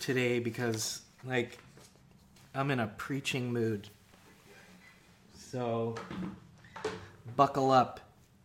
today because, I'm in a preaching mood. So, buckle up.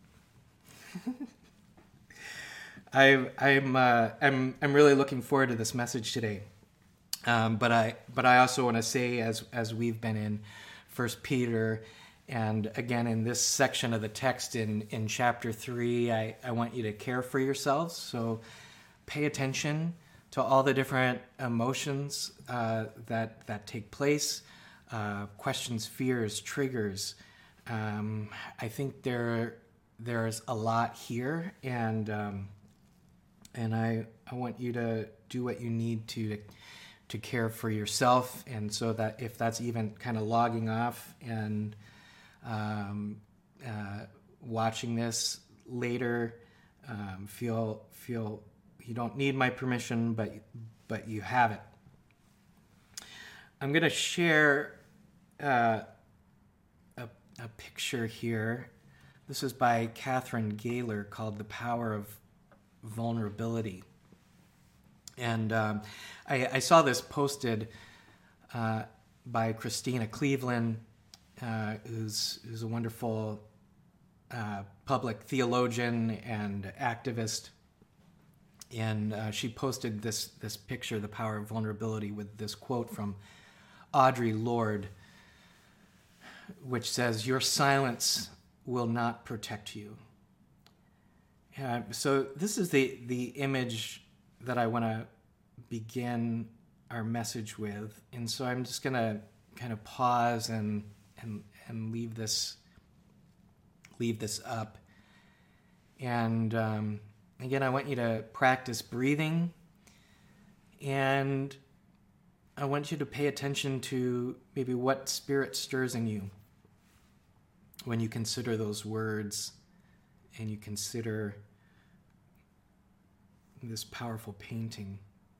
I'm really looking forward to this message today. But I also want to say, as we've been in 1 Peter, and again in this section of the text in chapter 3, I want you to care for yourselves. So pay attention to all the different emotions that take place, questions, fears, triggers. I think there's a lot here, and I want you to do what you need to care for yourself, and so that if that's even kind of logging off and watching this later, feel you don't need my permission, but you have it. I'm going to share a picture here. This is by Catherine Gaylor, called "The Power of Vulnerability." And I saw this posted by Christina Cleveland, who's a wonderful public theologian and activist. And she posted this picture, "The Power of Vulnerability," with this quote from Audre Lorde, which says, "Your silence will not protect you." So this is the image that I want to begin our message with. And so I'm just going to kind of pause and leave this up. And again, I want you to practice breathing, and I want you to pay attention to maybe what spirit stirs in you when you consider those words and you consider this powerful painting.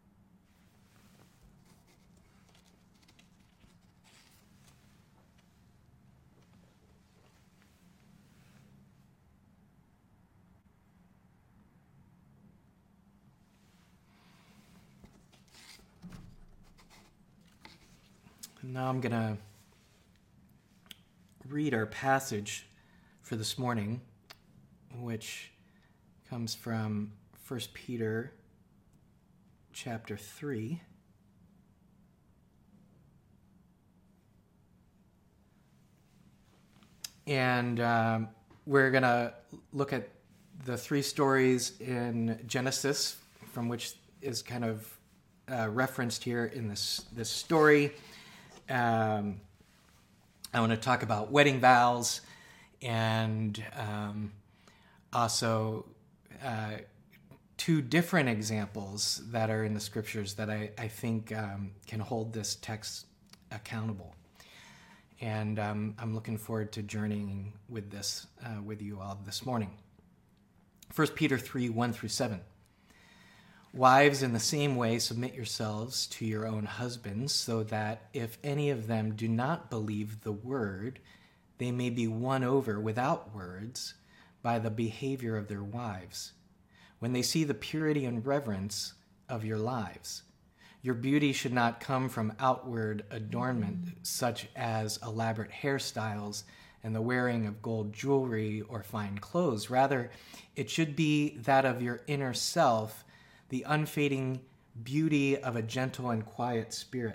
And now I'm going to read our passage for this morning, which comes from 1 Peter chapter 3. And we're going to look at the three stories in Genesis, from which is kind of referenced here in this story. I want to talk about wedding vows, and also two different examples that are in the scriptures that I think can hold this text accountable. And I'm looking forward to journeying with this with you all this morning. 1 Peter 3, 1 through 7. Wives, in the same way, submit yourselves to your own husbands, so that if any of them do not believe the word, they may be won over without words by the behavior of their wives, when they see the purity and reverence of your lives. Your beauty should not come from outward adornment, such as elaborate hairstyles and the wearing of gold jewelry or fine clothes. Rather, it should be that of your inner self, the unfading beauty of a gentle and quiet spirit,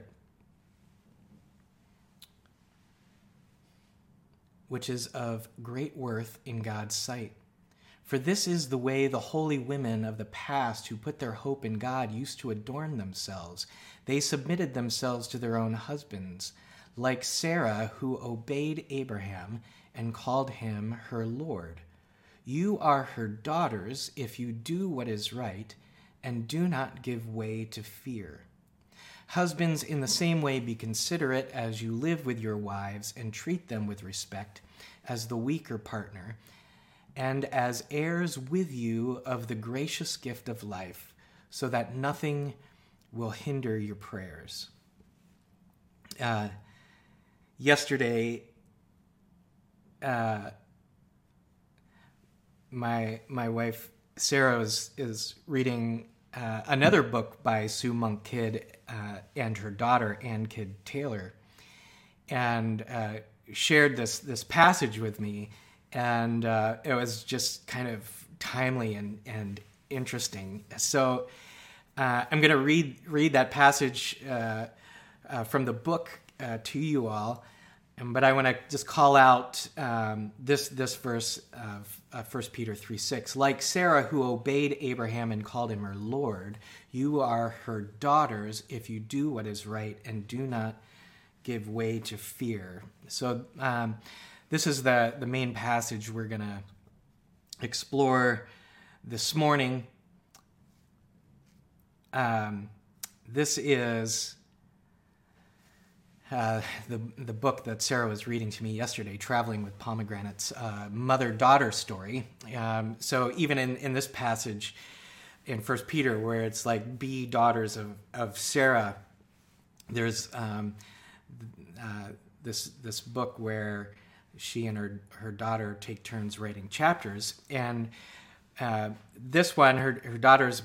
which is of great worth in God's sight. For this is the way the holy women of the past who put their hope in God used to adorn themselves. They submitted themselves to their own husbands, like Sarah, who obeyed Abraham and called him her Lord. You are her daughters if you do what is right and do not give way to fear. Husbands, in the same way, be considerate as you live with your wives and treat them with respect as the weaker partner, and as heirs with you of the gracious gift of life, so that nothing will hinder your prayers. Yesterday, my wife Sarah is reading another book by Sue Monk Kidd and her daughter, Ann Kidd Taylor, and shared this passage with me, and it was just kind of timely and interesting. So I'm going to read that passage from the book to you all, but I want to just call out this verse of 1 Peter 3:6. Like Sarah, who obeyed Abraham and called him her Lord, you are her daughters if you do what is right and do not give way to fear. So this is the main passage we're going to explore this morning. This is the book that Sarah was reading to me yesterday, Traveling with Pomegranates, mother-daughter story. So even in this passage in 1 Peter, where it's like, be daughters of Sarah, there's this book where she and her daughter take turns writing chapters. And this one, her daughter's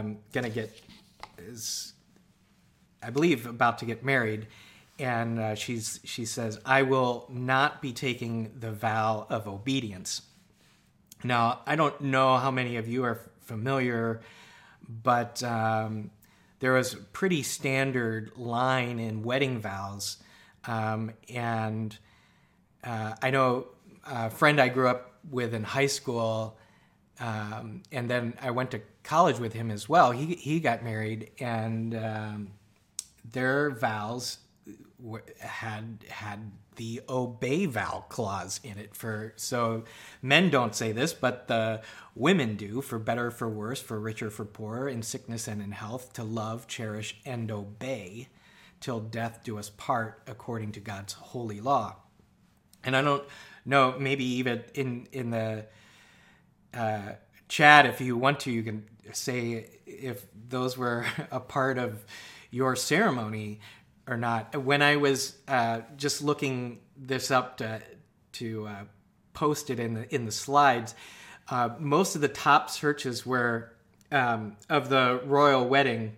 is, I believe, about to get married. And she says, I will not be taking the vow of obedience. Now, I don't know how many of you are familiar, but there was a pretty standard line in wedding vows. And I know a friend I grew up with in high school, and then I went to college with him as well. He got married, and their vows had the obey vow clause in it. So men don't say this, but the women do, for better, for worse, for richer, for poorer, in sickness and in health, to love, cherish, and obey till death do us part, according to God's holy law. And I don't know, maybe even in the chat, if you want to, you can say if those were a part of your ceremony or not. When I was just looking this up to post it in the slides, most of the top searches were of the royal wedding,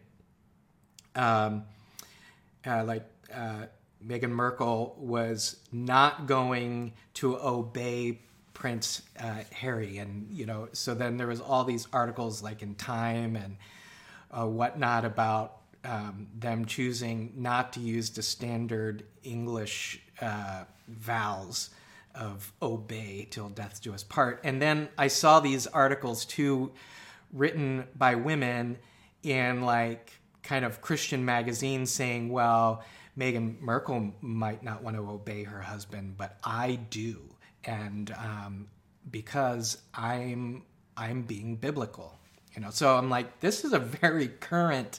Meghan Markle was not going to obey Prince Harry, and so then there was all these articles like in Time and whatnot about them choosing not to use the standard English vows of obey till death do us part. And then I saw these articles too, written by women in like kind of Christian magazines saying, well, Meghan Markle might not want to obey her husband, but I do, and because I'm being biblical, So I'm like, this is a very current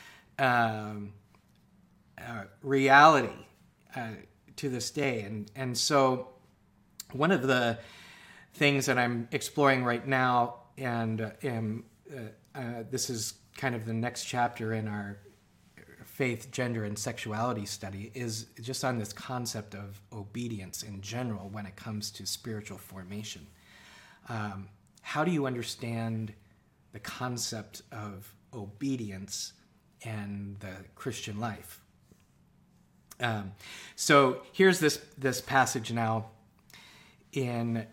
reality to this day, and so one of the things that I'm exploring right now, and this is kind of the next chapter in our faith, gender, and sexuality study, is just on this concept of obedience in general when it comes to spiritual formation. How do you understand the concept of obedience and the Christian life? So here's this passage now in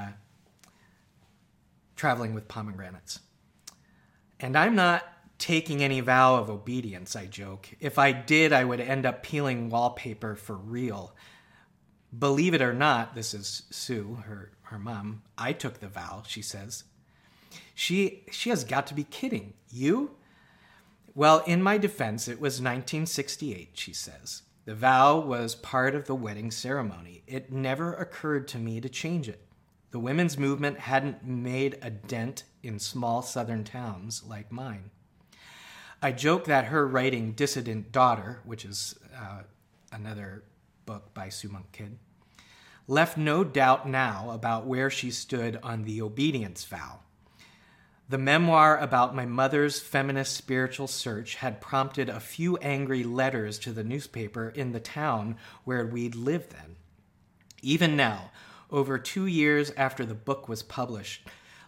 Traveling with Pomegranates. And I'm not taking any vow of obedience, I joke. If I did, I would end up peeling wallpaper for real. Believe it or not, this is Sue, her mom. I took the vow, she says. She has got to be kidding. You? Well, in my defense, it was 1968, she says. The vow was part of the wedding ceremony. It never occurred to me to change it. The women's movement hadn't made a dent in small southern towns like mine. I joke that her writing Dissident Daughter, which is another book by Sue Monk Kidd, left no doubt now about where she stood on the obedience vow. The memoir about my mother's feminist spiritual search had prompted a few angry letters to the newspaper in the town where we'd lived then. Even now, over 2 years after the book was published,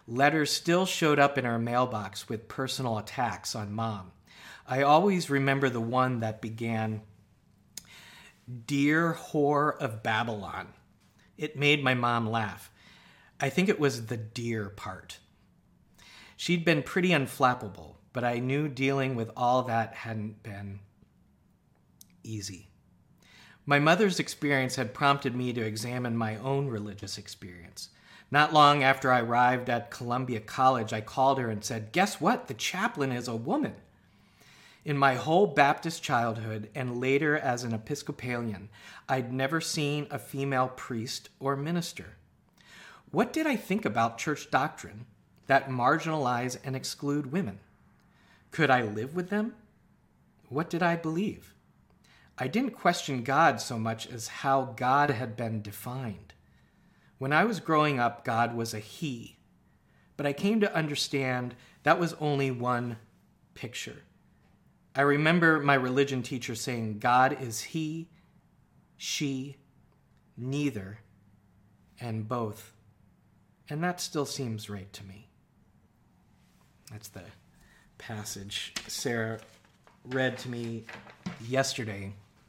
Letters still showed up in our mailbox with personal attacks on Mom. I always remember the one that began, "Dear whore of Babylon." It made my mom laugh. I think it was the dear part. She'd been pretty unflappable, but I knew dealing with all that hadn't been easy. My mother's experience had prompted me to examine my own religious experience. Not long after I arrived at Columbia College, I called her and said, "Guess what? The chaplain is a woman." In my whole Baptist childhood and later as an Episcopalian, I'd never seen a female priest or minister. What did I think about church doctrine that marginalize and exclude women? Could I live with them? What did I believe? I didn't question God so much as how God had been defined. When I was growing up, God was a he, but I came to understand that was only one picture. I remember my religion teacher saying, God is he, she, neither, and both. And that still seems right to me. That's the passage Sarah read to me yesterday.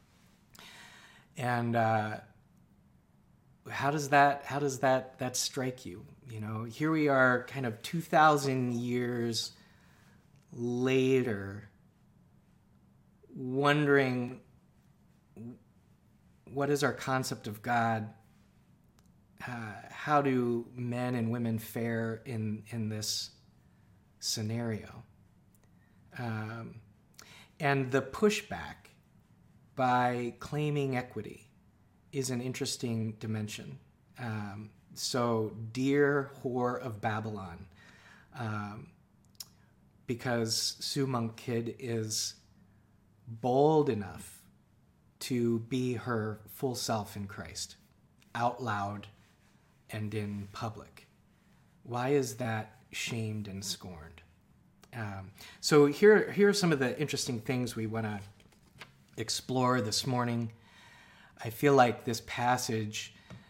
And how does that strike you? You know, here we are kind of 2,000 years later, wondering what is our concept of God? How do men and women fare in this scenario? And the pushback by claiming equity is an interesting dimension. So, dear whore of Babylon, because Sue Monk Kidd is bold enough to be her full self in Christ, out loud and in public. Why is that shamed and scorned? So here are some of the interesting things we want to explore this morning. I feel like this passage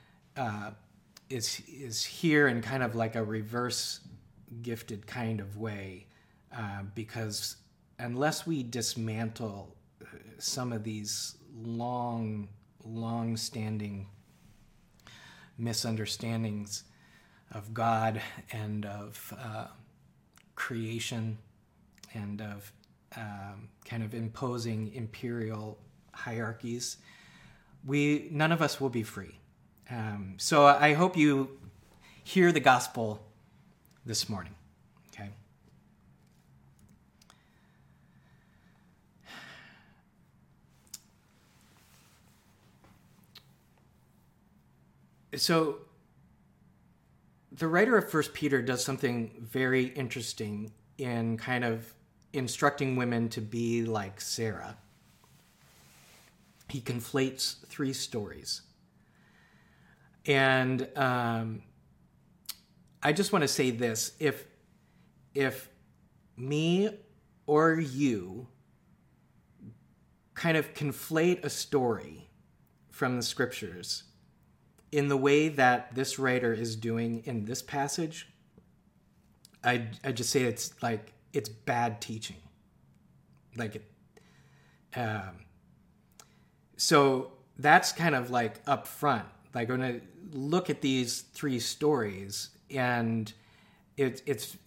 is here in kind of like a reverse gifted kind of way, because unless we dismantle some of these long-standing misunderstandings of God and of creation and of kind of imposing imperial hierarchies, none of us will be free. So I hope you hear the gospel this morning. Okay. So the writer of 1 Peter does something very interesting in kind of instructing women to be like Sarah. He conflates three stories. And I just want to say this. If me or you kind of conflate a story from the scriptures in the way that this writer is doing in this passage, I just say it's bad teaching. So that's kind of like up front. Like when I look at these three stories, and it's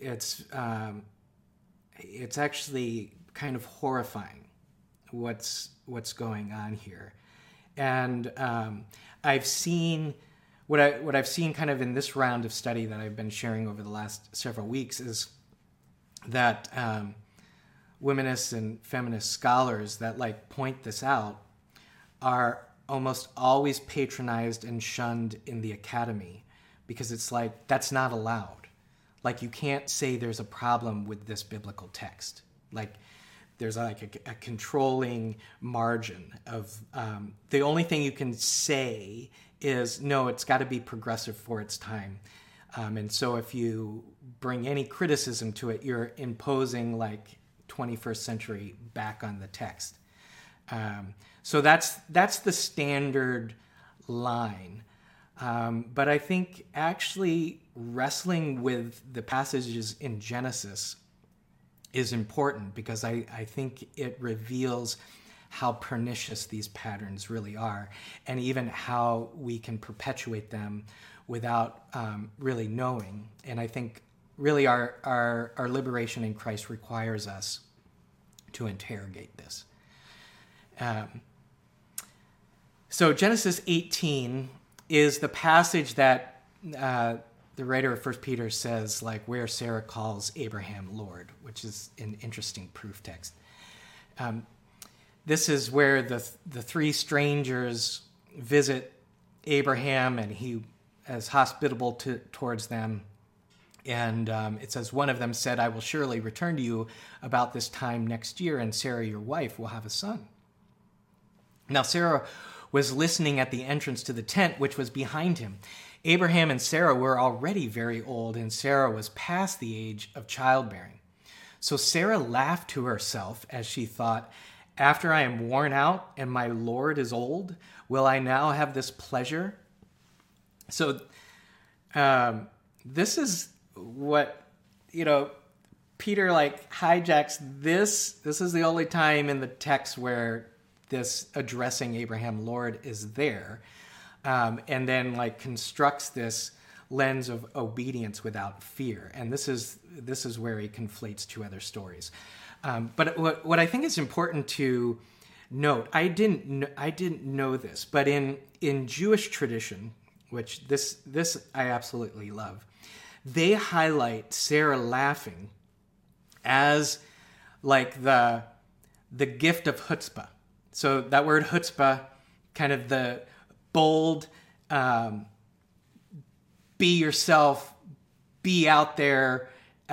actually kind of horrifying what's going on here. And I've seen what I've seen kind of in this round of study that I've been sharing over the last several weeks is that wominists and feminist scholars that like point this out are almost always patronized and shunned in the academy, because it's like, that's not allowed. Like, you can't say there's a problem with this biblical text. Like, there's like a controlling margin of the only thing you can say is, no, it's got to be progressive for its time. And so if you bring any criticism to it, you're imposing like 21st century back on the text. So that's the standard line. But I think actually wrestling with the passages in Genesis is important because I think it reveals how pernicious these patterns really are, and even how we can perpetuate them without really knowing. And I think really our liberation in Christ requires us to interrogate this. So Genesis 18 is the passage that the writer of 1 Peter says, like, where Sarah calls Abraham Lord, which is an interesting proof text. This is where the three strangers visit Abraham, and he is hospitable towards them. And it says, one of them said, I will surely return to you about this time next year, and Sarah, your wife, will have a son. Now Sarah was listening at the entrance to the tent, which was behind him. Abraham and Sarah were already very old, and Sarah was past the age of childbearing. So Sarah laughed to herself as she thought, after I am worn out and my Lord is old, will I now have this pleasure? So this is what, Peter hijacks this. This is the only time in the text where this addressing Abraham Lord is there. And then constructs this lens of obedience without fear. And this is where he conflates two other stories. But what I think is important to note, I didn't know this, but in Jewish tradition, which this I absolutely love, they highlight Sarah laughing as the gift of chutzpah. So that word chutzpah, kind of the bold, be yourself, be out there,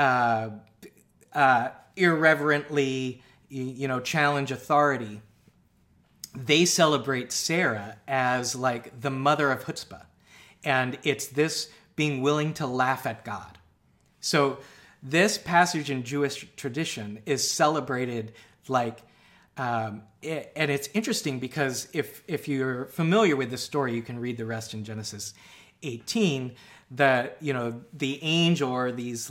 irreverently, challenge authority. They celebrate Sarah as the mother of chutzpah. And it's this being willing to laugh at God. So this passage in Jewish tradition is celebrated and it's interesting because if you're familiar with this story, you can read the rest in Genesis 18. The angel, or these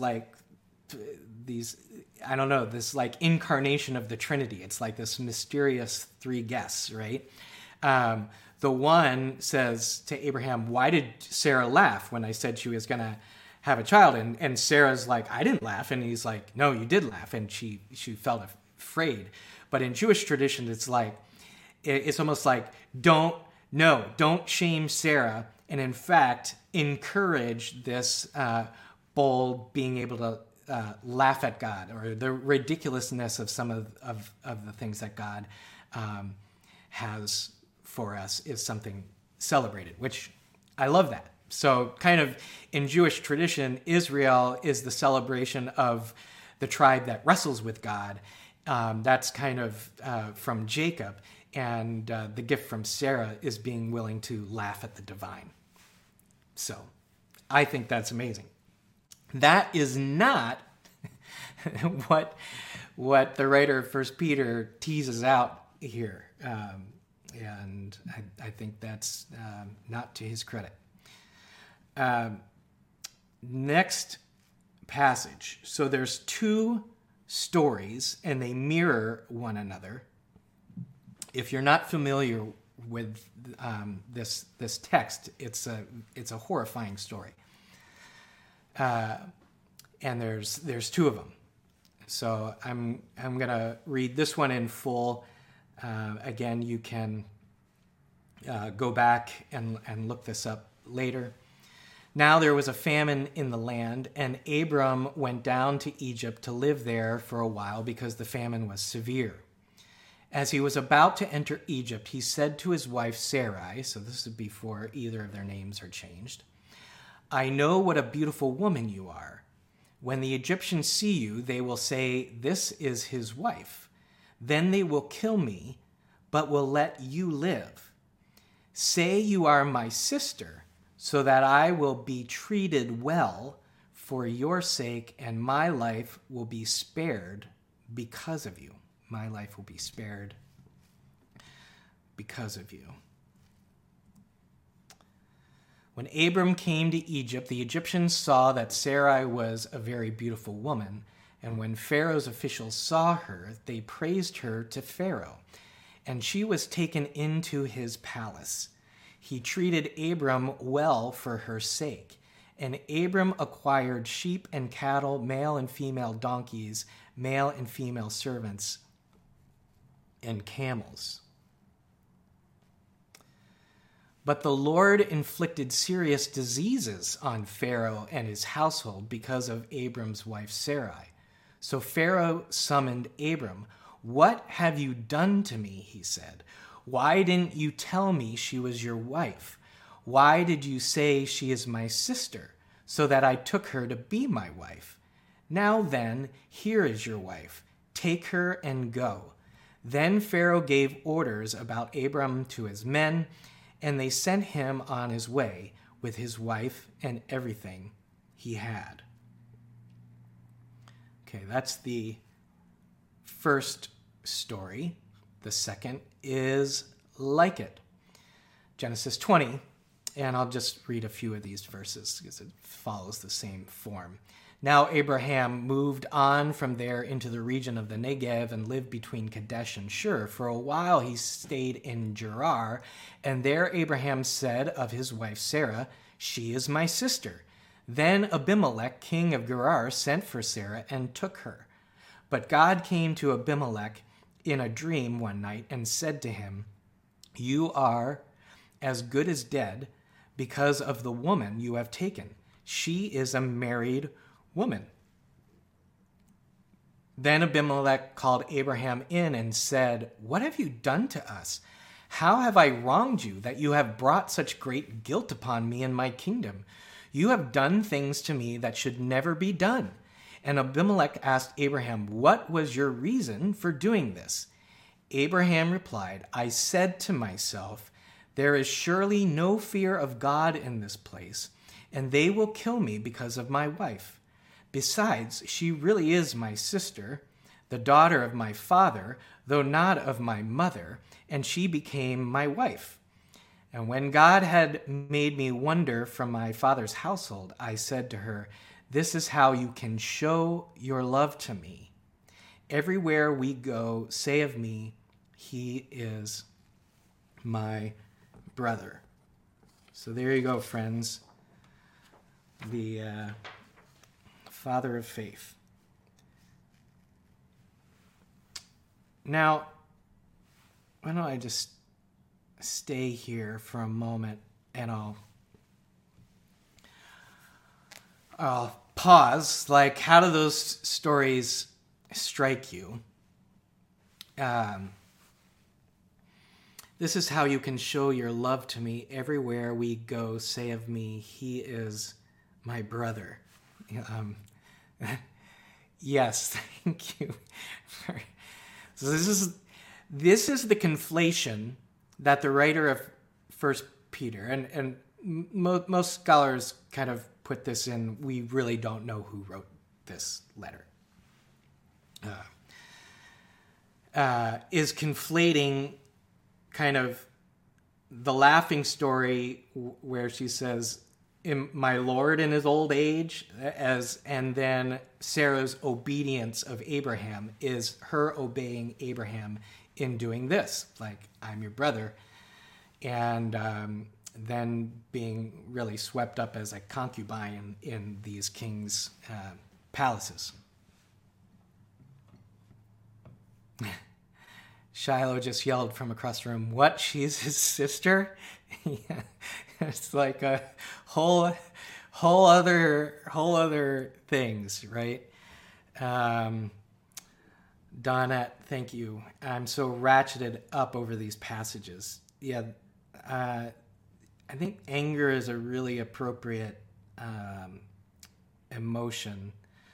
I don't know, this incarnation of the Trinity. It's this mysterious three guests, right? The one says to Abraham, why did Sarah laugh when I said she was going to have a child? And Sarah's like, I didn't laugh. And he's like, no, you did laugh. And she felt afraid. But in Jewish tradition, it's almost don't shame Sarah. And in fact, encourage this bold being able to laugh at God, or the ridiculousness of some of the things that God has for us is something celebrated, which I love that. So kind of in Jewish tradition, Israel is the celebration of the tribe that wrestles with God. That's kind of from Jacob. And the gift from Sarah is being willing to laugh at the divine. So I think that's amazing. That is not what the writer of 1 Peter teases out here. And I think that's not to his credit. Next passage. So there's two stories, and they mirror one another. If you're not familiar with this text, it's a horrifying story. And there's two of them. So I'm gonna read this one in full. Again, you can go back and look this up later. Now there was a famine in the land, and Abram went down to Egypt to live there for a while because the famine was severe. As he was about to enter Egypt, he said to his wife Sarai, so this is before either of their names are changed, I know what a beautiful woman you are. When the Egyptians see you, they will say, this is his wife. Then they will kill me, but will let you live. Say you are my sister, so that I will be treated well for your sake, and my life will be spared because of you. My life will be spared because of you. When Abram came to Egypt, the Egyptians saw that Sarai was a very beautiful woman. And when Pharaoh's officials saw her, they praised her to Pharaoh. And she was taken into his palace. He treated Abram well for her sake. And Abram acquired sheep and cattle, male and female donkeys, male and female servants, and camels. But the Lord inflicted serious diseases on Pharaoh and his household because of Abram's wife Sarai. So Pharaoh summoned Abram. "What have you done to me?" he said. "Why didn't you tell me she was your wife? Why did you say she is my sister, so that I took her to be my wife? Now then, here is your wife. Take her and go." Then Pharaoh gave orders about Abram to his men, and they sent him on his way with his wife and everything he had. Okay, that's the first story. The second is like it. Genesis 20, and I'll just read a few of these verses because it follows the same form. Now Abraham moved on from there into the region of the Negev and lived between Kadesh and Shur. For a while he stayed in Gerar, and there Abraham said of his wife Sarah, "She is my sister." Then Abimelech, king of Gerar, sent for Sarah and took her. But God came to Abimelech in a dream one night and said to him, "You are as good as dead because of the woman you have taken. She is a married woman." Then Abimelech called Abraham in and said, "What have you done to us? How have I wronged you that you have brought such great guilt upon me and my kingdom? You have done things to me that should never be done." And Abimelech asked Abraham, "What was your reason for doing this?" Abraham replied, "I said to myself, there is surely no fear of God in this place, and they will kill me because of my wife. Besides, she really is my sister, the daughter of my father, though not of my mother, and she became my wife. And when God had made me wander from my father's household, I said to her, 'This is how you can show your love to me. Everywhere we go, say of me, he is my brother.'" So there you go, friends. The father of faith. Now, why don't I just stay here for a moment and I'll pause. Like, how do those stories strike you? This is how you can show your love to me. Everywhere we go, say of me, he is my brother. Yes, thank you. So this is the conflation that the writer of 1 Peter, and most scholars kind of put this in, we really don't know who wrote this letter, is conflating kind of the laughing story where she says, "My Lord in his old age," and then Sarah's obedience of Abraham is her obeying Abraham in doing this, like, "I'm your brother," and then being really swept up as a concubine in these kings' palaces. Shiloh just yelled from across the room, "What? She's his sister?" Yeah. It's like a whole other things, right? Donette, thank you. I'm so ratcheted up over these passages. Yeah, I think anger is a really appropriate emotion.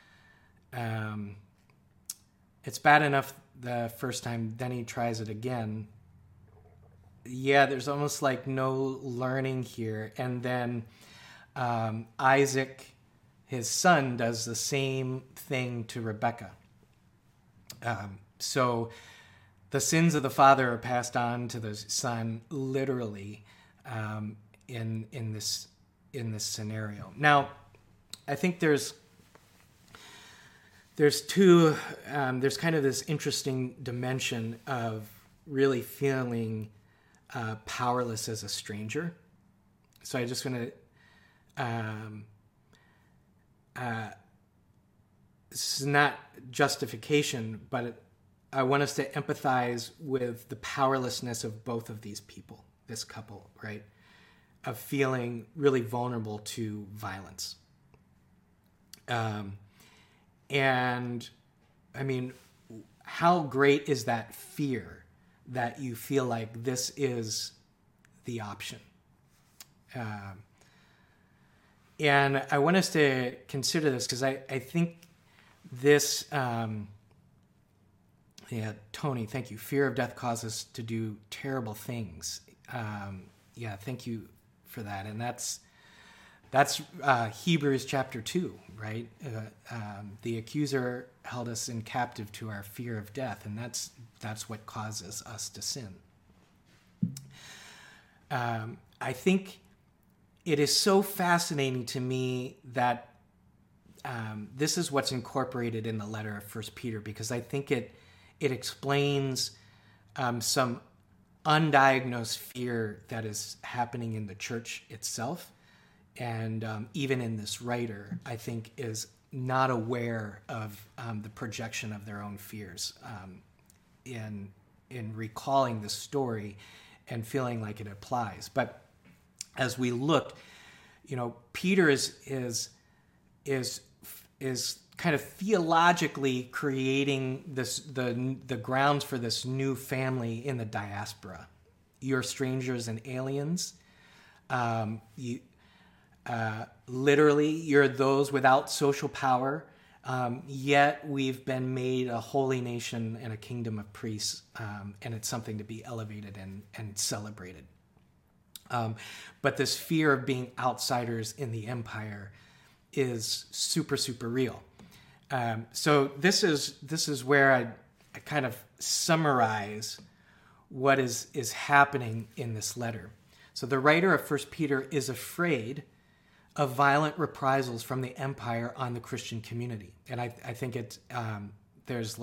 It's bad enough the first time, then he tries it again. Yeah, there's almost like no learning here. And then Isaac, his son, does the same thing to Rebekah. So the sins of the father are passed on to the son, literally, in this in this scenario. Now, I think there's kind of this interesting dimension of really feeling powerless as a stranger. So I just want to, this is not justification, but I want us to empathize with the powerlessness of both of these people, this couple, right? Of feeling really vulnerable to violence. And I mean, how great is that fear that you feel like this is the option? And I want us to consider this because I think this, Tony, thank you. Fear of death causes us to do terrible things. Thank you for that. And that's Hebrews chapter 2, right? The accuser held us in captive to our fear of death, and that's what causes us to sin. I think it is so fascinating to me that this is what's incorporated in the letter of 1 Peter, because I think it explains some undiagnosed fear that is happening in the church itself. And even in this writer, I think is not aware of the projection of their own fears in recalling the story and feeling like it applies. But as we looked, Peter is kind of theologically creating the grounds for this new family in the diaspora. You're strangers and aliens. Literally, you're those without social power, yet we've been made a holy nation and a kingdom of priests, and it's something to be elevated and celebrated. But this fear of being outsiders in the empire is super, super real. So this is where I kind of summarize what is happening in this letter. So the writer of 1 Peter is afraid of violent reprisals from the empire on the Christian community. And I think there's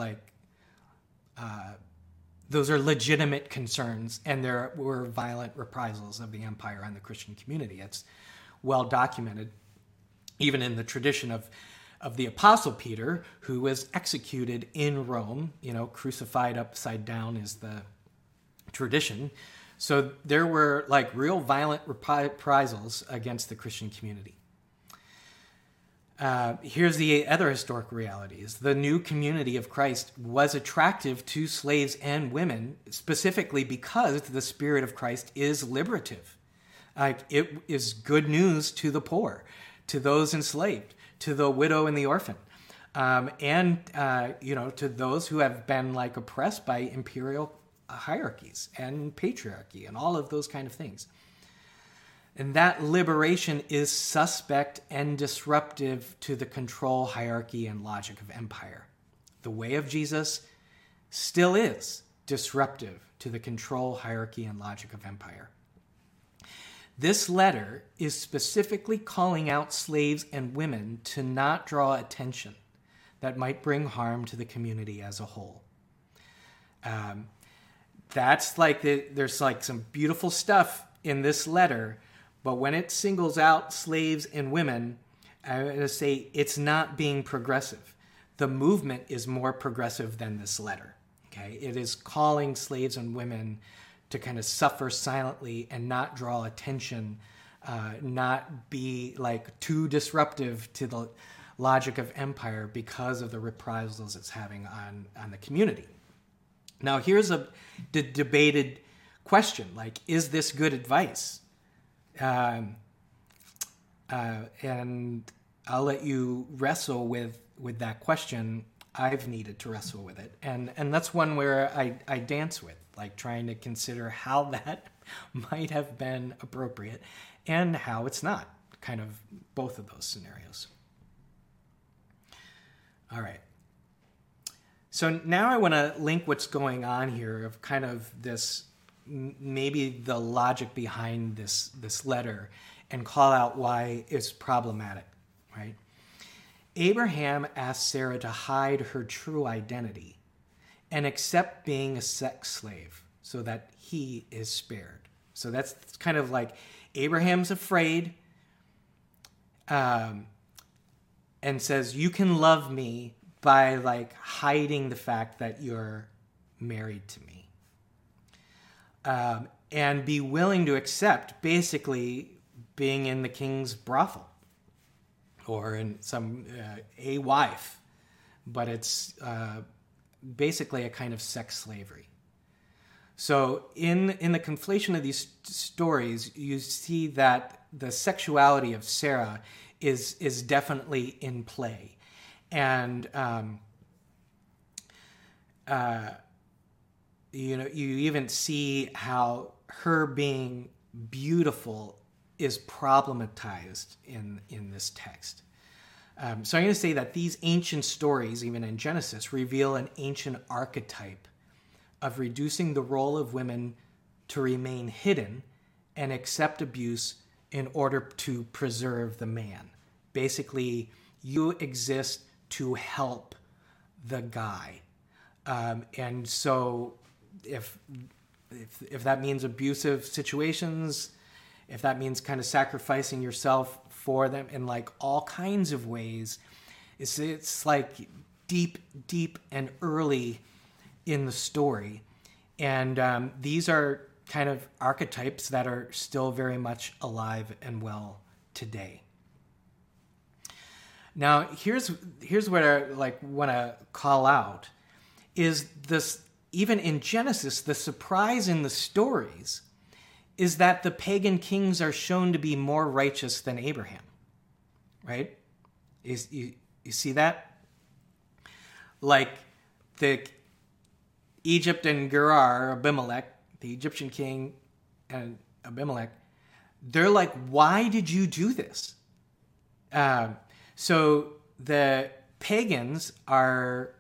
those are legitimate concerns, and there were violent reprisals of the empire on the Christian community. It's well documented, even in the tradition of the Apostle Peter, who was executed in Rome, crucified upside down is the tradition. So there were real violent reprisals against the Christian community. Here's the other historic realities. The new community of Christ was attractive to slaves and women, specifically because the Spirit of Christ is liberative. It is good news to the poor, to those enslaved, to the widow and the orphan, and to those who have been oppressed by imperial hierarchies and patriarchy and all of those kind of things. And that liberation is suspect and disruptive to the control, hierarchy, and logic of empire. The way of Jesus still is disruptive to the control, hierarchy, and logic of empire. This letter is specifically calling out slaves and women to not draw attention that might bring harm to the community as a whole. That's there's some beautiful stuff in this letter, but when it singles out slaves and women, I'm going to say it's not being progressive. The movement is more progressive than this letter. Okay, it is calling slaves and women to kind of suffer silently and not draw attention, not be too disruptive to the logic of empire because of the reprisals it's having on the community. Now, here's the debated question, is this good advice? And I'll let you wrestle with that question. I've needed to wrestle with it. And that's one where I dance with, trying to consider how that might have been appropriate and how it's not, kind of both of those scenarios. All right. So now I want to link what's going on here of kind of this, maybe the logic behind this letter and call out why it's problematic, right? Abraham asked Sarah to hide her true identity and accept being a sex slave so that he is spared. So that's kind of like Abraham's afraid and says, you can love me by like hiding the fact that you're married to me. And be willing to accept basically being in the king's brothel or in some a wife, but it's basically a kind of sex slavery. So in the conflation of these stories, you see that the sexuality of Sarah is definitely in play, and you even see how her being beautiful is problematized in this text. So I'm going to say that these ancient stories, even in Genesis, reveal an ancient archetype of reducing the role of women to remain hidden and accept abuse in order to preserve the man. Basically, you exist to help the guy. And so if that means abusive situations, if that means kind of sacrificing yourself for them in like all kinds of ways, it's like deep and early in the story. And these are kind of archetypes that are still very much alive and well today. Now, here's what I like want to call out is this. Even in Genesis, the surprise in the stories is that the pagan kings are shown to be more righteous than Abraham, right? You see that? Like the Egypt and Gerar, Abimelech, the Egyptian king and Abimelech, they're like, why did you do this? So the pagans are...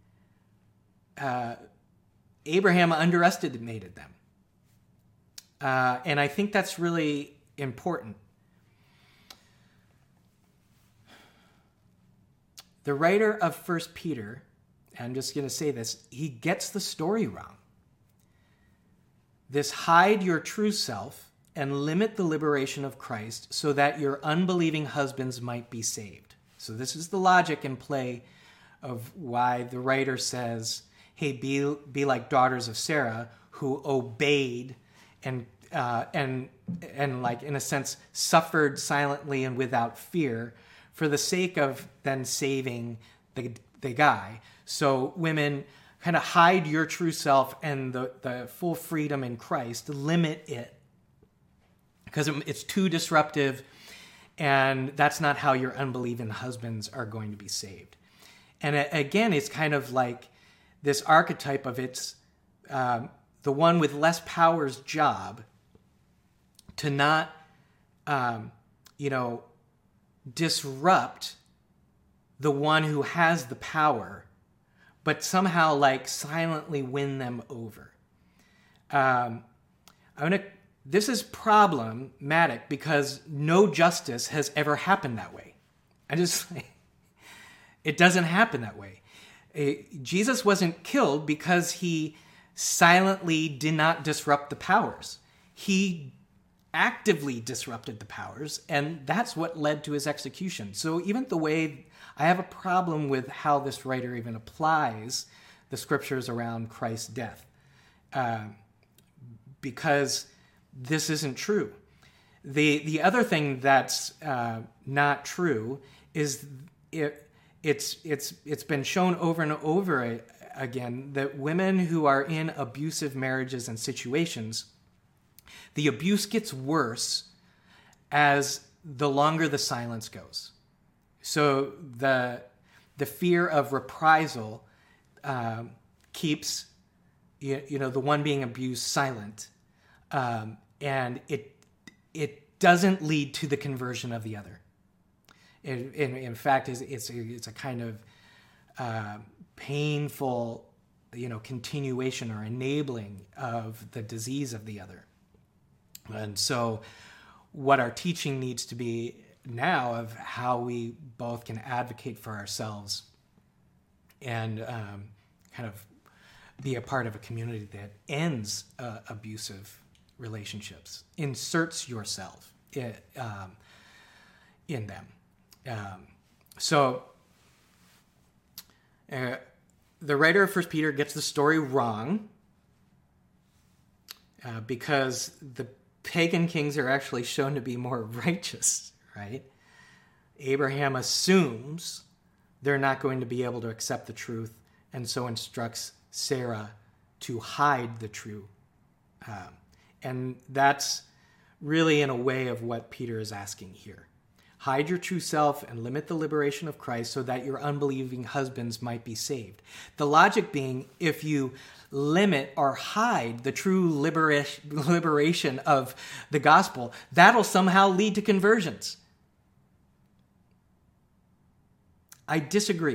Abraham underestimated them. And I think that's really important. The writer of 1 Peter, I'm just going to say this, he gets the story wrong. This hide your true self and limit the liberation of Christ so that your unbelieving husbands might be saved. So this is the logic in play of why the writer says, hey, be like daughters of Sarah who obeyed and like in a sense suffered silently and without fear for the sake of then saving the guy. So women, kind of hide your true self and the full freedom in Christ, limit it because it's too disruptive, and that's not how your unbelieving husbands are going to be saved. And again, it's kind of like this archetype of it's the one with less power's job to not, disrupt the one who has the power, but somehow like silently win them over. This is problematic because no justice has ever happened that way. It doesn't happen that way. Jesus wasn't killed because he silently did not disrupt the powers. He actively disrupted the powers, and that's what led to his execution. So even the way I have a problem with how this writer even applies the scriptures around Christ's death, because this isn't true. The other thing that's not true is it's been shown over and over again that women who are in abusive marriages and situations, the abuse gets worse as the longer the silence goes. So the fear of reprisal keeps the one being abused silent, and it doesn't lead to the conversion of the other. In fact, it's a kind of painful, continuation or enabling of the disease of the other. And so what our teaching needs to be now of how we both can advocate for ourselves and kind of be a part of a community that ends abusive relationships, inserts yourself in them. The writer of 1 Peter gets the story wrong because the pagan kings are actually shown to be more righteous, right? Abraham assumes they're not going to be able to accept the truth, and so instructs Sarah to hide the truth. And that's really in a way of what Peter is asking here. Hide your true self and limit the liberation of Christ so that your unbelieving husbands might be saved. The logic being, if you limit or hide the true liberation of the gospel, that'll somehow lead to conversions. I disagree.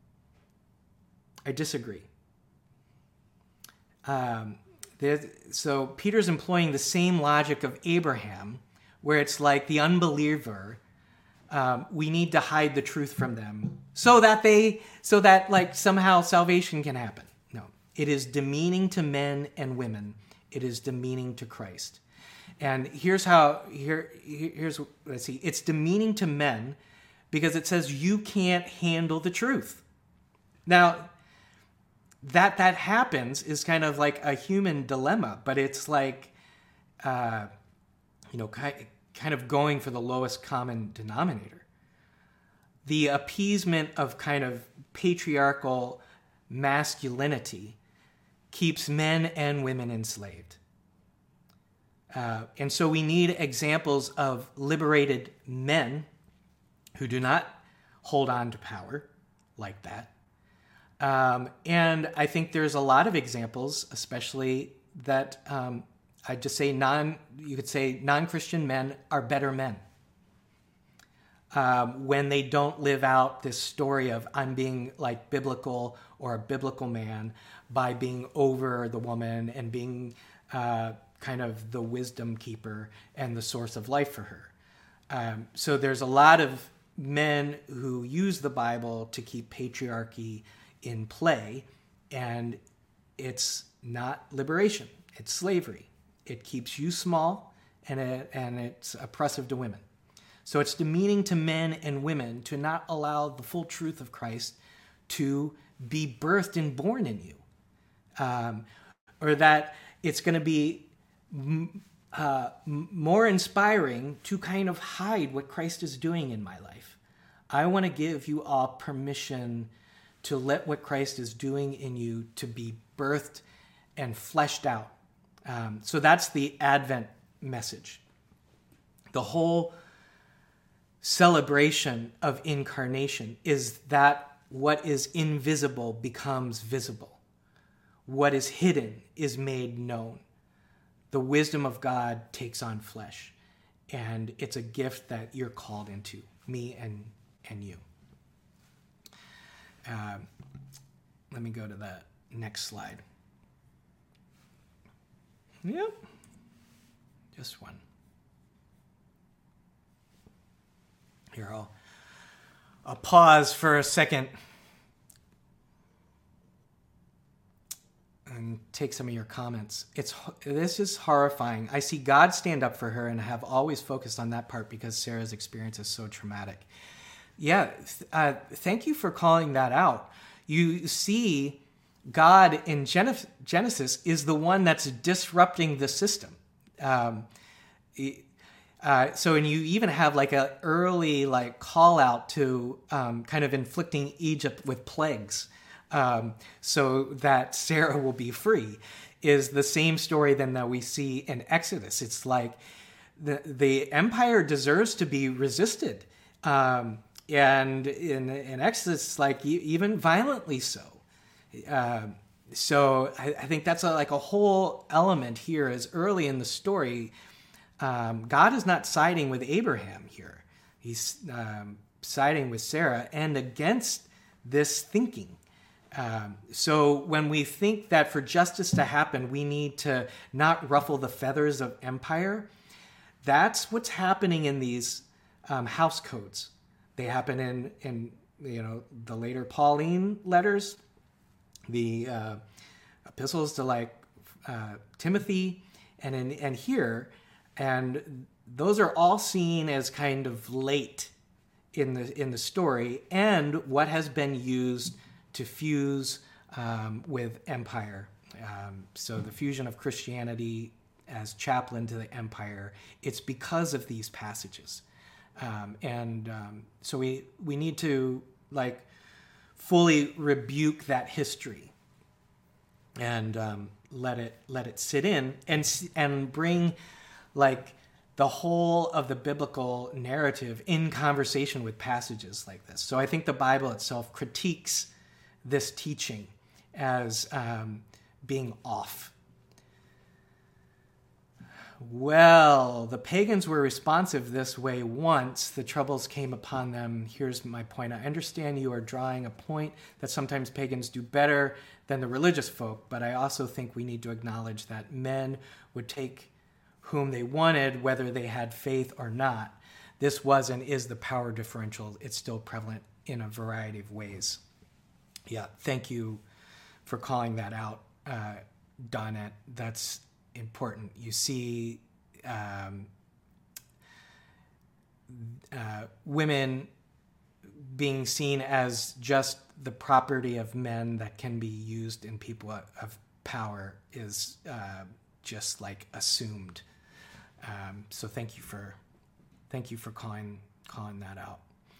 So Peter's employing the same logic of Abraham, where it's like the unbeliever, we need to hide the truth from them so that like somehow salvation can happen. No, it is demeaning to men and women. It is demeaning to Christ. And here's what I see. It's demeaning to men because it says you can't handle the truth. Now, that happens is kind of like a human dilemma, but it's like, kind of going for the lowest common denominator. The appeasement of kind of patriarchal masculinity keeps men and women enslaved. And so we need examples of liberated men who do not hold on to power like that. And I think there's a lot of examples, especially that I'd just say non-Christian men are better men. When they don't live out this story of I'm being like biblical or a biblical man by being over the woman and being kind of the wisdom keeper and the source of life for her. So there's a lot of men who use the Bible to keep patriarchy in play, and it's not liberation, it's slavery. It keeps you small, and it's oppressive to women. So it's demeaning to men and women to not allow the full truth of Christ to be birthed and born in you. Or that it's going to be more inspiring to kind of hide what Christ is doing in my life. I want to give you all permission to let what Christ is doing in you to be birthed and fleshed out. So that's the Advent message. The whole celebration of incarnation is that what is invisible becomes visible. What is hidden is made known. The wisdom of God takes on flesh. And it's a gift that you're called into, me and you. Let me go to the next slide. Yep. Just one. Here, I'll pause for a second and take some of your comments. This is horrifying. I see God stand up for her and have always focused on that part because Sarah's experience is so traumatic. Yeah, thank you for calling that out. You see, God in Genesis is the one that's disrupting the system. And you even have like an early call out to kind of inflicting Egypt with plagues so that Sarah will be free is the same story then that we see in Exodus. It's like the empire deserves to be resisted. And in Exodus, even violently so. So I think that's a whole element here is early in the story. God is not siding with Abraham here. He's siding with Sarah and against this thinking. So when we think that for justice to happen, we need to not ruffle the feathers of empire, that's what's happening in these house codes. They happen in the later Pauline letters, the epistles to Timothy, and here, and those are all seen as kind of late in the story, and what has been used to fuse with empire. So the fusion of Christianity as chaplain to the empire, it's because of these passages. So we need to fully rebuke that history and let it sit in and bring the whole of the biblical narrative in conversation with passages like this. So I think the Bible itself critiques this teaching as being off. Well, the pagans were responsive this way once the troubles came upon them. Here's my point. I understand you are drawing a point that sometimes pagans do better than the religious folk, but I also think we need to acknowledge that men would take whom they wanted, whether they had faith or not. This was and is the power differential. It's still prevalent in a variety of ways. Yeah, thank you for calling that out, Donette. That's important. You see women being seen as just the property of men that can be used in people of power is just assumed. So thank you for calling that out.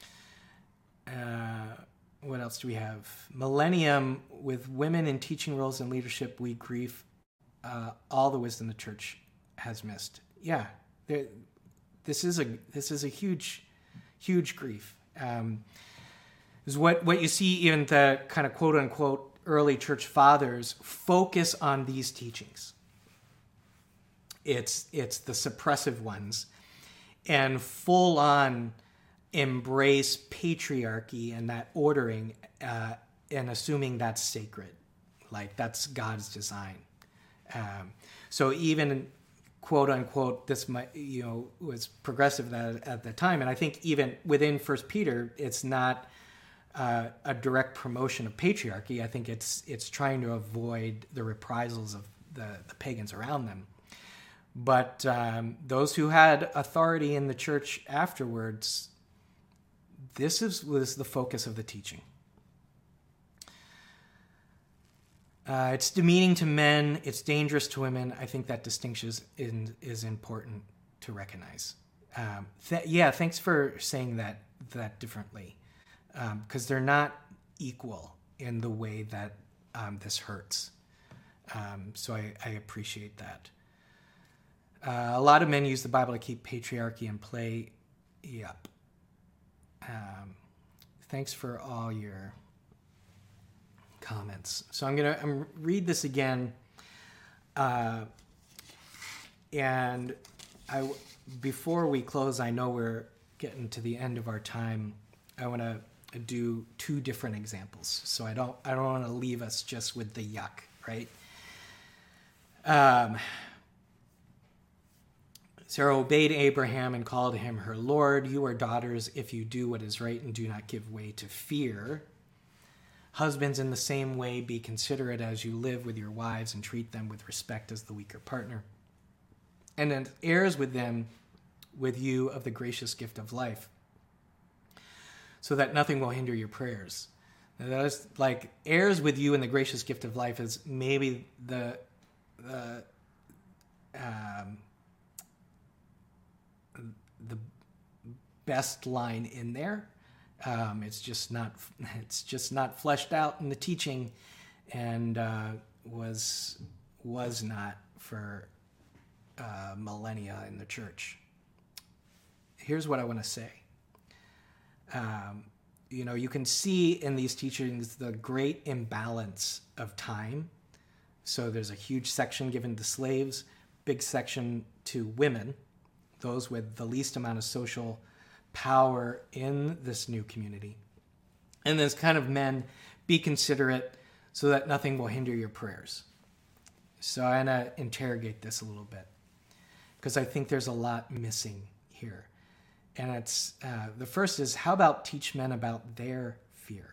What else do we have? Millennium, with women in teaching roles and leadership, we grieve all the wisdom the church has missed. Yeah, this is a huge grief. Is what you see even the kind of quote unquote early church fathers focus on these teachings. It's the suppressive ones, and full on embrace patriarchy and that ordering, and assuming that's sacred, that's God's design. So even quote unquote, this might, was progressive at the time. And I think even within First Peter, it's not a direct promotion of patriarchy. I think it's trying to avoid the reprisals of the pagans around them. But those who had authority in the church afterwards, this was the focus of the teaching. It's demeaning to men. It's dangerous to women. I think that distinction is important to recognize. Thanks for saying that differently, because they're not equal in the way that this hurts. So I appreciate that. A lot of men use the Bible to keep patriarchy in play. Yep. Thanks for all your comments. So I'm gonna read this again, and before we close, I know we're getting to the end of our time. I want to do two different examples, so I don't want to leave us just with the yuck, right? Sarah obeyed Abraham and called him her Lord. You are daughters if you do what is right and do not give way to fear. Husbands, in the same way, be considerate as you live with your wives and treat them with respect as the weaker partner. And then heirs with them, with you, of the gracious gift of life, so that nothing will hinder your prayers. Now, that is heirs with you in the gracious gift of life is maybe the best line in there. It's just not fleshed out in the teaching, and was not for millennia in the church. Here's what I want to say. You can see in these teachings the great imbalance of time. So there's a huge section given to slaves, big section to women, those with the least amount of social power in this new community. And there's kind of men, be considerate so that nothing will hinder your prayers. So I'm going to interrogate this a little bit. because I think there's a lot missing here. And it's the first is, how about teach men about their fear?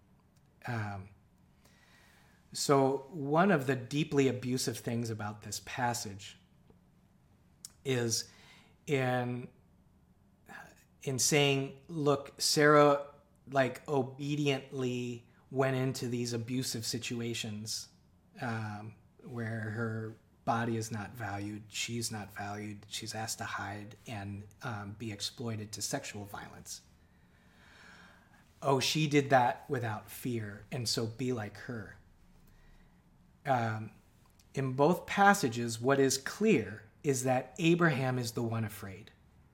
So one of the deeply abusive things about this passage is in saying, look, Sarah like obediently went into these abusive situations where her body is not valued, she's not valued, she's asked to hide and be exploited to sexual violence. Oh, she did that without fear, and so be like her. In both passages, what is clear is that Abraham is the one afraid.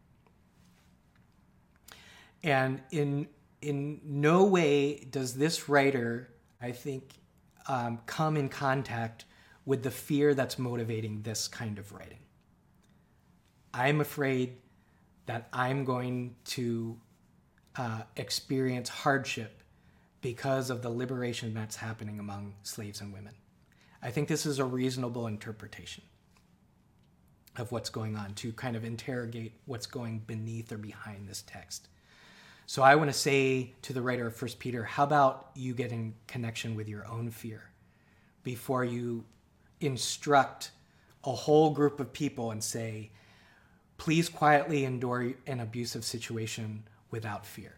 And in no way does this writer, I think, come in contact with the fear that's motivating this kind of writing. I'm afraid that I'm going to experience hardship because of the liberation that's happening among slaves and women. I think this is a reasonable interpretation of what's going on, to kind of interrogate what's going beneath or behind this text. So I want to say to the writer of 1 Peter, how about you get in connection with your own fear before you instruct a whole group of people and say, please quietly endure an abusive situation without fear.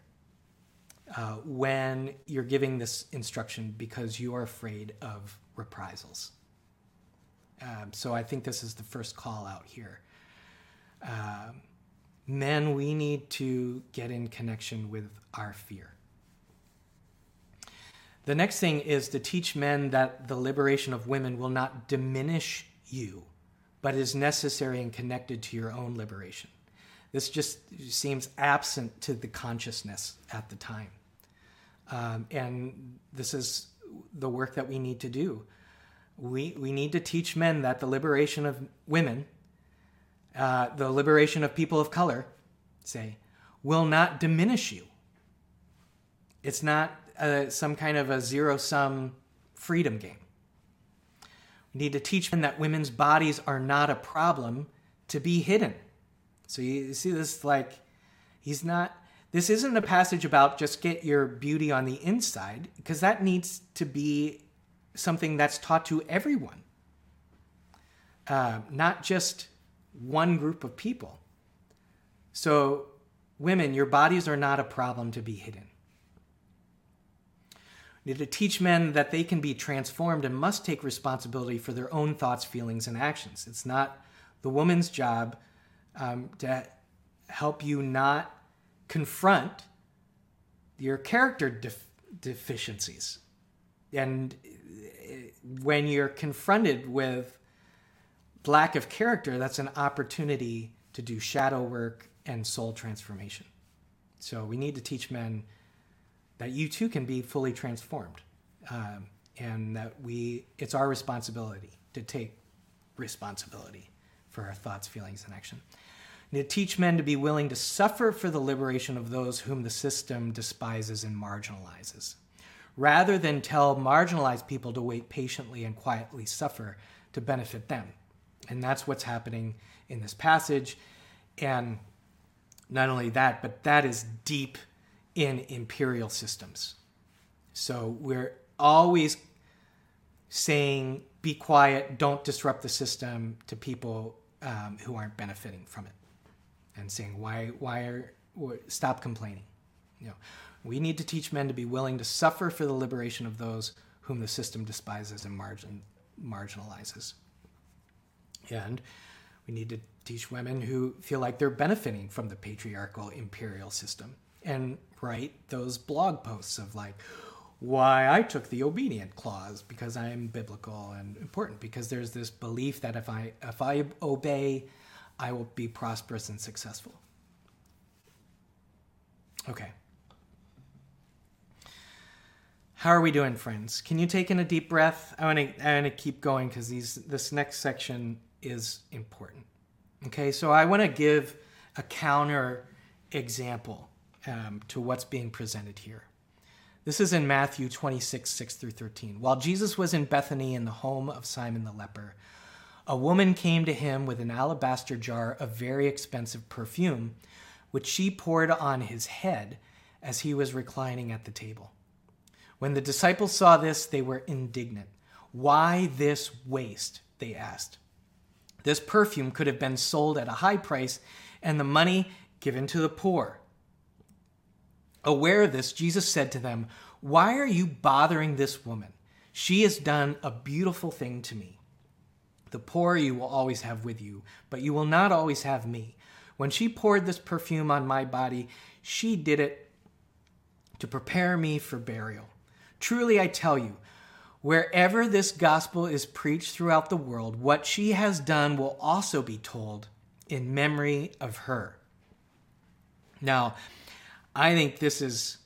When you're giving this instruction because you are afraid of reprisals. So I think this is the first call out here. Men, we need to get in connection with our fear. The next thing is to teach men that the liberation of women will not diminish you, but is necessary and connected to your own liberation. This just seems absent to the consciousness at the time. And this is the work that we need to do. We need to teach men that the liberation of women, the liberation of people of color, say, will not diminish you. It's not some kind of a zero-sum freedom game. We need to teach men that women's bodies are not a problem to be hidden. So you see this, like, this isn't a passage about just get your beauty on the inside, because that needs to be something that's taught to everyone, not just one group of people. So women, your bodies are not a problem to be hidden. We need to teach men that they can be transformed and must take responsibility for their own thoughts, feelings, and actions. It's not the woman's job to help you not confront your character deficiencies. And when you're confronted with lack of character, that's an opportunity to do shadow work and soul transformation. So we need to teach men that you too can be fully transformed, and that it's our responsibility to take responsibility for our thoughts, feelings, and action. We need to teach men to be willing to suffer for the liberation of those whom the system despises and marginalizes, rather than tell marginalized people to wait patiently and quietly suffer to benefit them. And that's what's happening in this passage. And not only that, but that is deep in imperial systems. So we're always saying, be quiet, don't disrupt the system, to people who aren't benefiting from it. And saying, stop complaining. We need to teach men to be willing to suffer for the liberation of those whom the system despises and marginalizes. And we need to teach women who feel like they're benefiting from the patriarchal imperial system and write those blog posts of like, why I took the obedient clause because I'm biblical and important, because there's this belief that if I obey, I will be prosperous and successful. Okay. How are we doing, friends? Can you take in a deep breath? I want to keep going because this next section is important. Okay, so I want to give a counter example to what's being presented here. This is in Matthew 26, 6 through 13. While Jesus was in Bethany in the home of Simon the leper, a woman came to him with an alabaster jar of very expensive perfume, which she poured on his head as he was reclining at the table. When the disciples saw this, they were indignant. "Why this waste?" they asked. "This perfume could have been sold at a high price and the money given to the poor." Aware of this, Jesus said to them, "Why are you bothering this woman? She has done a beautiful thing to me. The poor you will always have with you, but you will not always have me. When she poured this perfume on my body, she did it to prepare me for burial. Truly, I tell you, wherever this gospel is preached throughout the world, what she has done will also be told in memory of her." Now, I think this is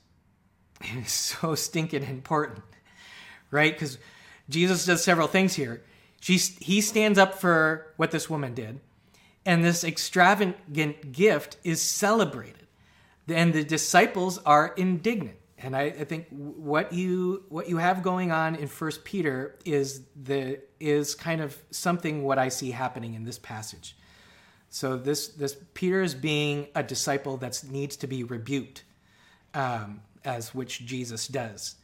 so stinking important, right? Because Jesus does several things here. He stands up for what this woman did, and this extravagant gift is celebrated. And the disciples are indignant. And I think what you have going on in 1 Peter is kind of something what I see happening in this passage. So this Peter is being a disciple that needs to be rebuked, as which Jesus does.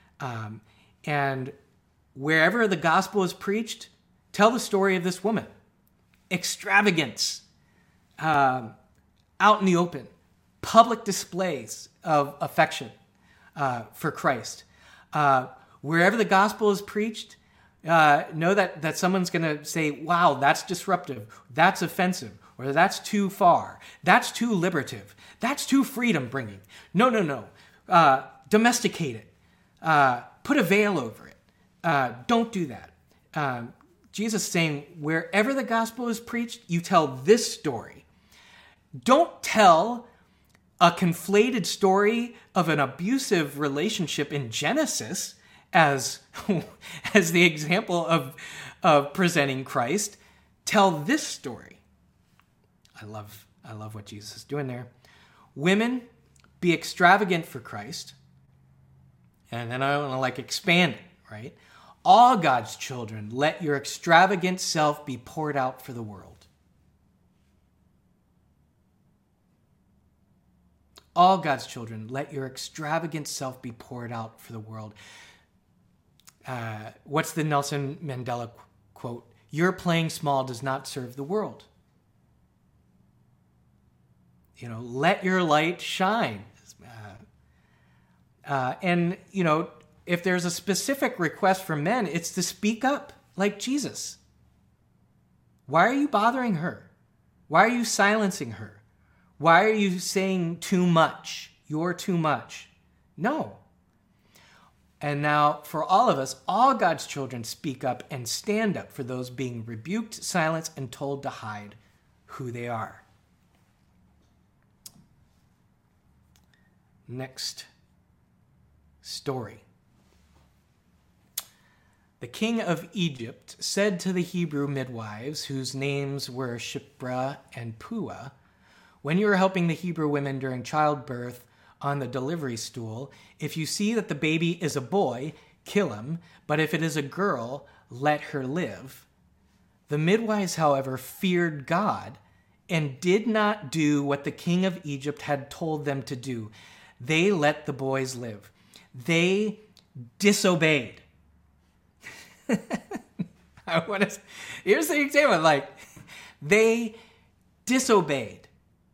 And wherever the gospel is preached, tell the story of this woman. Extravagance, out in the open, public displays of affection for Christ. Wherever the gospel is preached, know that someone's going to say, "Wow, that's disruptive, that's offensive, or that's too far, that's too liberative, that's too freedom-bringing. No. Domesticate it. Put a veil over it. Don't do that." Jesus is saying, wherever the gospel is preached, you tell this story. Don't tell a conflated story of an abusive relationship in Genesis as the example of presenting Christ. Tell this story. I love what Jesus is doing there. Women, be extravagant for Christ. And then I want to expand it, right? All God's children, let your extravagant self be poured out for the world. All God's children, let your extravagant self be poured out for the world. What's the Nelson Mandela quote? "Your playing small does not serve the world." Let your light shine. And if there's a specific request from men, it's to speak up like Jesus. Why are you bothering her? Why are you silencing her? Why are you saying too much? You're too much. No. And now for all of us, all God's children speak up and stand up for those being rebuked, silenced, and told to hide who they are. Next story. The king of Egypt said to the Hebrew midwives, whose names were Shiphrah and Puah, "When you are helping the Hebrew women during childbirth on the delivery stool, if you see that the baby is a boy, kill him, but if it is a girl, let her live." The midwives, however, feared God and did not do what the king of Egypt had told them to do. They let the boys live. They disobeyed. Here's the example. They disobeyed.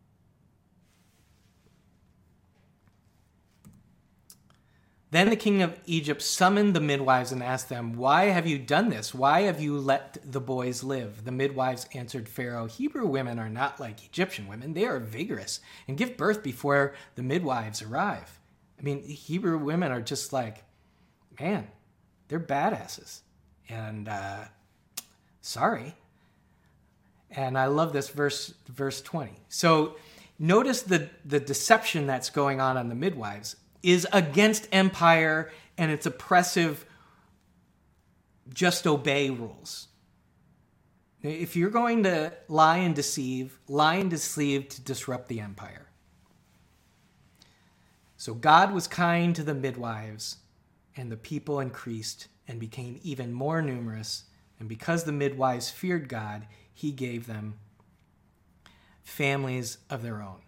Then the king of Egypt summoned the midwives and asked them, "Why have you done this? Why have you let the boys live?" The midwives answered Pharaoh, "Hebrew women are not like Egyptian women. They are vigorous and give birth before the midwives arrive." Hebrew women are just man, they're badasses. And sorry. And I love this verse 20. So notice the deception that's going on the midwives is against empire and its oppressive just obey rules. If you're going to lie and deceive to disrupt the empire. So God was kind to the midwives, and the people increased and became even more numerous And because the midwives feared God, he gave them families of their own.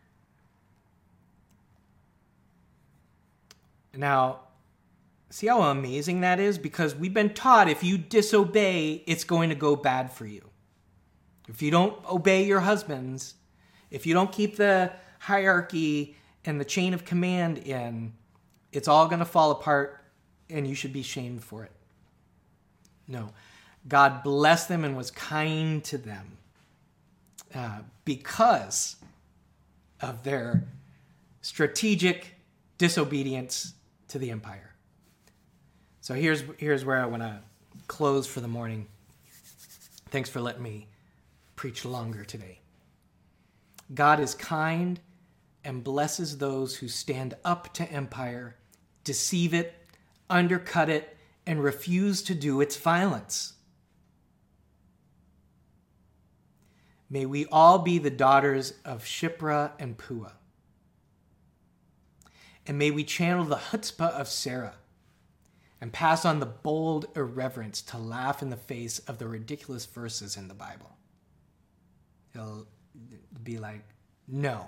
Now, see how amazing that is? Because we've been taught if you disobey, it's going to go bad for you. If you don't obey your husbands, if you don't keep the hierarchy and the chain of command in, it's all going to fall apart and you should be shamed for it. No. God blessed them and was kind to them because of their strategic disobedience to the empire. So here's where I want to close for the morning. Thanks for letting me preach longer today. God is kind and blesses those who stand up to empire, deceive it, undercut it, and refuse to do its violence. May we all be the daughters of Shiphrah and Puah. And may we channel the chutzpah of Sarah and pass on the bold irreverence to laugh in the face of the ridiculous verses in the Bible. It'll be like, no.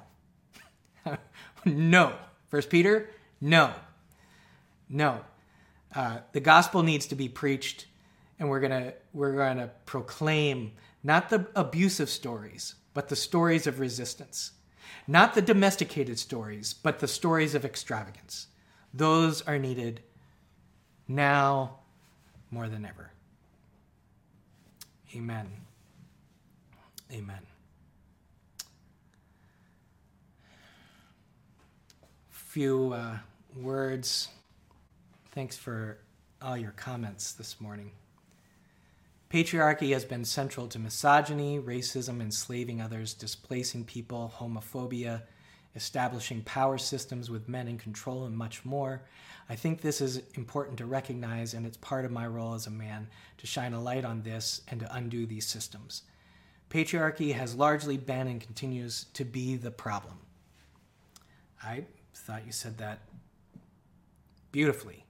No. 1 Peter, no. No. The gospel needs to be preached, and we're gonna proclaim not the abusive stories, but the stories of resistance. Not the domesticated stories, but the stories of extravagance. Those are needed now more than ever. Amen. Amen. Few words. Thanks for all your comments this morning. Patriarchy has been central to misogyny, racism, enslaving others, displacing people, homophobia, establishing power systems with men in control, and much more. I think this is important to recognize, and it's part of my role as a man to shine a light on this and to undo these systems. Patriarchy has largely been and continues to be the problem. I thought you said that beautifully.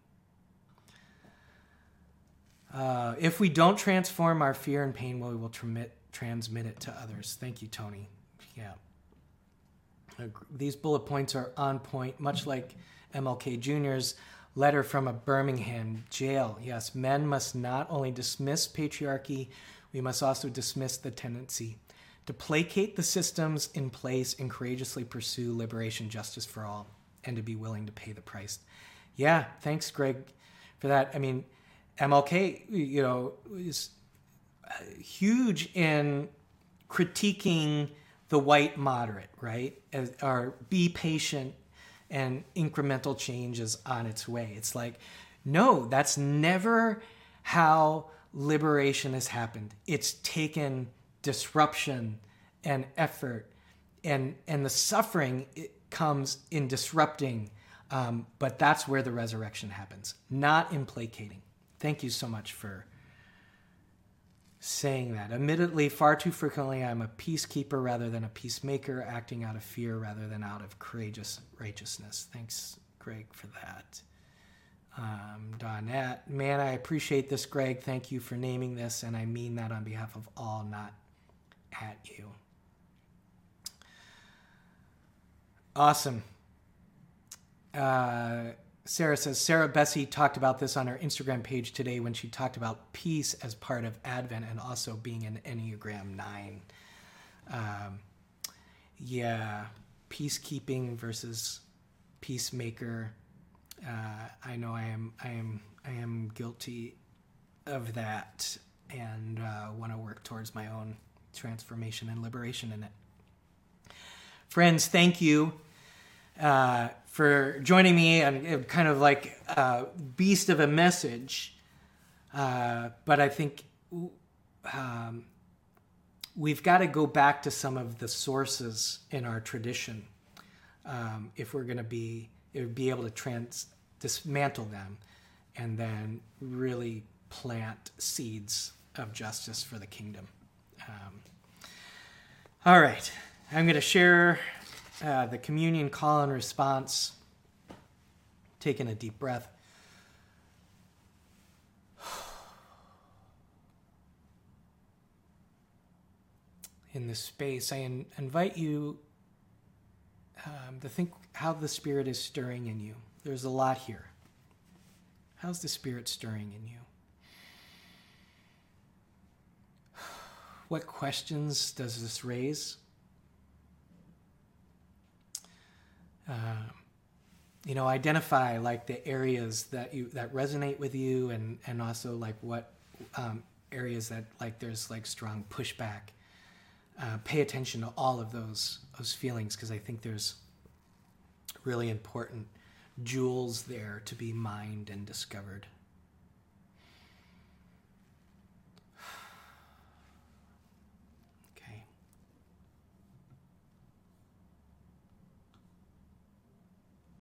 If we don't transform our fear and pain, we will transmit it to others. Thank you, Tony. Yeah. These bullet points are on point, much like MLK Jr.'s letter from a Birmingham jail. Yes, men must not only dismiss patriarchy, we must also dismiss the tendency to placate the systems in place and courageously pursue liberation, justice for all, and to be willing to pay the price. Yeah, thanks, Greg, for that. I mean, MLK, is huge in critiquing the white moderate, right? Or be patient and incremental change is on its way. It's like, no, that's never how liberation has happened. It's taken disruption and effort, and the suffering comes in disrupting, but that's where the resurrection happens, not in placating. Thank you so much for saying that. Admittedly, far too frequently, I'm a peacekeeper rather than a peacemaker, acting out of fear rather than out of courageous righteousness. Thanks, Greg, for that. Donette, man, I appreciate this, Greg. Thank you for naming this, and I mean that on behalf of all, not at you. Awesome. Sarah says, Sarah Bessie talked about this on her Instagram page today when she talked about peace as part of Advent and also being an Enneagram 9. Peacekeeping versus peacemaker. I know I am guilty of that, and want to work towards my own transformation and liberation in it. Friends, thank you for joining me on kind of like a beast of a message. But I think we've got to go back to some of the sources in our tradition if we're going to be able to dismantle them and then really plant seeds of justice for the kingdom. All right. I'm going to share the communion call and response. Taking a deep breath. in this space, I invite you to think how the Spirit is stirring in you. There's a lot here. How's the Spirit stirring in you? What questions does this raise? Identify like the areas that resonate with you, and also like what areas that like there's like strong pushback. Pay attention to all of those feelings, because I think there's really important jewels there to be mined and discovered.